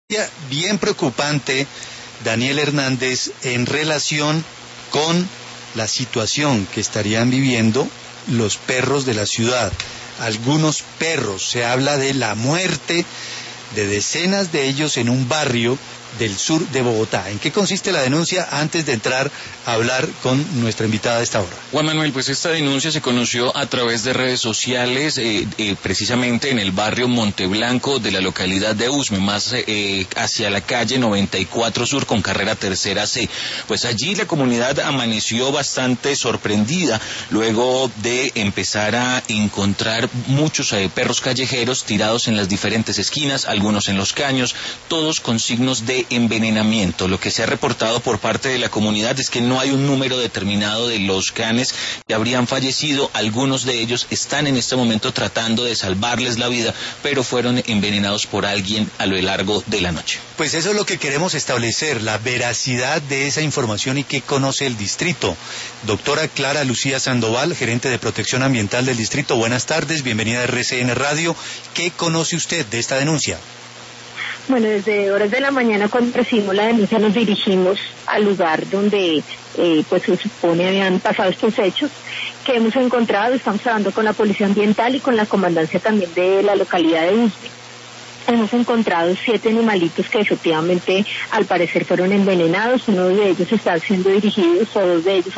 Bien preocupante, Daniel Hernández, en relación con la situación que estarían viviendo los perros de la ciudad. Algunos perros, se habla de la muerte de decenas de ellos en un barrio del sur de Bogotá. ¿En qué consiste la denuncia antes de entrar a hablar con nuestra invitada de esta hora? Juan Manuel, pues esta denuncia se conoció a través de redes sociales, precisamente en el barrio Monteblanco de la localidad de Usme, más hacia la calle 94 Sur con carrera tercera C. Pues allí la comunidad amaneció bastante sorprendida luego de empezar a encontrar muchos perros callejeros tirados en las diferentes esquinas, algunos en los caños, todos con signos de envenenamiento. Lo que se ha reportado por parte de la comunidad es que no hay un número determinado de los canes que habrían fallecido. Algunos de ellos están en este momento tratando de salvarles la vida, pero fueron envenenados por alguien a lo largo de la noche. Pues eso es lo que queremos establecer, la veracidad de esa información y qué conoce el distrito. Doctora Clara Lucía Sandoval, gerente de protección ambiental del distrito, buenas tardes, bienvenida a RCN Radio. ¿Qué conoce usted de esta denuncia? Bueno, desde horas de la mañana cuando recibimos la denuncia nos dirigimos al lugar donde pues se supone habían pasado estos hechos que hemos encontrado. Estamos hablando con la Policía Ambiental y con la comandancia también de la localidad de Usme. Hemos encontrado 7 animalitos que efectivamente al parecer fueron envenenados. Uno de ellos está siendo dirigidos, o 2 de ellos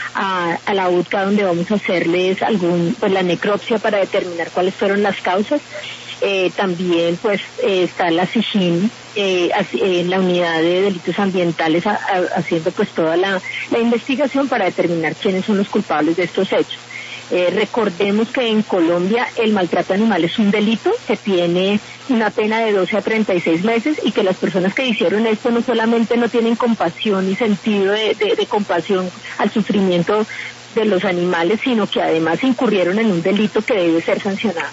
a la UTCA, donde vamos a hacerles la necropsia para determinar cuáles fueron las causas. También pues está la SIJIN en la unidad de delitos ambientales haciendo pues toda la investigación para determinar quiénes son los culpables de estos hechos. Recordemos que en Colombia el maltrato animal es un delito que tiene una pena de 12 a 36 meses y que las personas que hicieron esto no solamente no tienen compasión y sentido de compasión al sufrimiento de los animales, sino que además incurrieron en un delito que debe ser sancionado.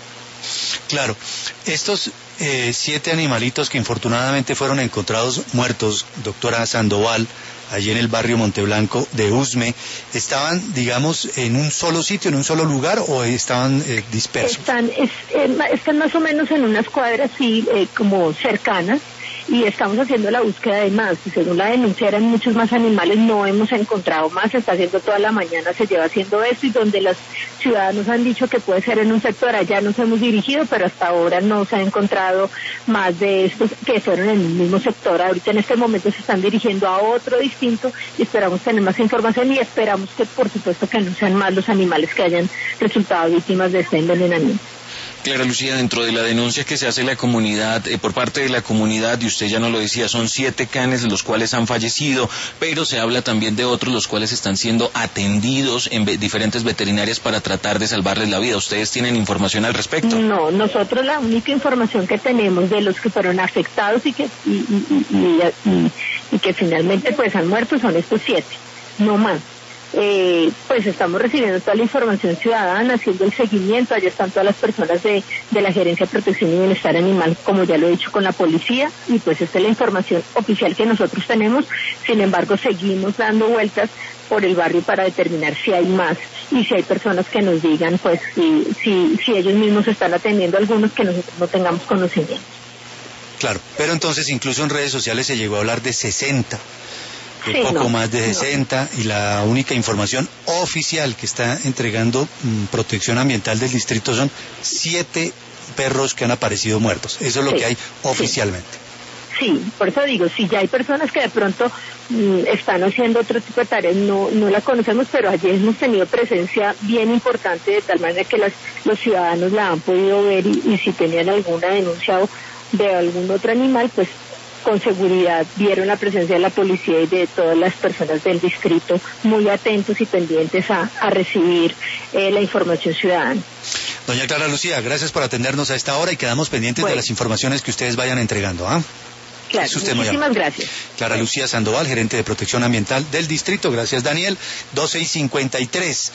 Claro, estos 7 animalitos que infortunadamente fueron encontrados muertos, doctora Sandoval, allí en el barrio Monteblanco de Usme, ¿estaban, digamos, en un solo sitio, en un solo lugar o estaban dispersos? Están más o menos en unas cuadras, sí, como cercanas. Y estamos haciendo la búsqueda de más. Según la denuncia eran muchos más animales, no hemos encontrado más. Se está haciendo toda la mañana, se lleva haciendo esto, y donde los ciudadanos han dicho que puede ser en un sector, allá nos hemos dirigido, pero hasta ahora no se ha encontrado más de estos que fueron en el mismo sector. Ahorita en este momento se están dirigiendo a otro distinto y esperamos tener más información y esperamos que por supuesto que no sean más los animales que hayan resultado víctimas de este envenenamiento. Clara Lucía, dentro de la denuncia que se hace la comunidad, por parte de la comunidad, y usted ya nos lo decía, son 7 canes los cuales han fallecido, pero se habla también de otros los cuales están siendo atendidos en diferentes veterinarias para tratar de salvarles la vida. ¿Ustedes tienen información al respecto? No, nosotros la única información que tenemos de los que fueron afectados y que finalmente pues han muerto son estos 7, no más. Pues estamos recibiendo toda la información ciudadana, haciendo el seguimiento. Allá están todas las personas de la Gerencia de Protección y Bienestar Animal, como ya lo he dicho, con la policía, y pues esta es la información oficial que nosotros tenemos. Sin embargo, seguimos dando vueltas por el barrio para determinar si hay más y si hay personas que nos digan pues si ellos mismos están atendiendo a algunos que nosotros no tengamos conocimiento. Claro, pero entonces incluso en redes sociales se llegó a hablar de 60. Más de 60, y la única información oficial que está entregando Protección Ambiental del distrito son 7 perros que han aparecido muertos. Eso es lo que hay oficialmente. Sí, por eso digo, si ya hay personas que de pronto están haciendo otro tipo de tareas, no la conocemos, pero ayer hemos tenido presencia bien importante, de tal manera que los ciudadanos la han podido ver y si tenían alguna denuncia de algún otro animal, pues con seguridad vieron la presencia de la policía y de todas las personas del distrito muy atentos y pendientes a recibir la información ciudadana. Doña Clara Lucía, gracias por atendernos a esta hora y quedamos pendientes de las informaciones que ustedes vayan entregando. Claro, muchísimas gracias. Clara Lucía Sandoval, gerente de protección ambiental del distrito. Gracias, Daniel. 12:53.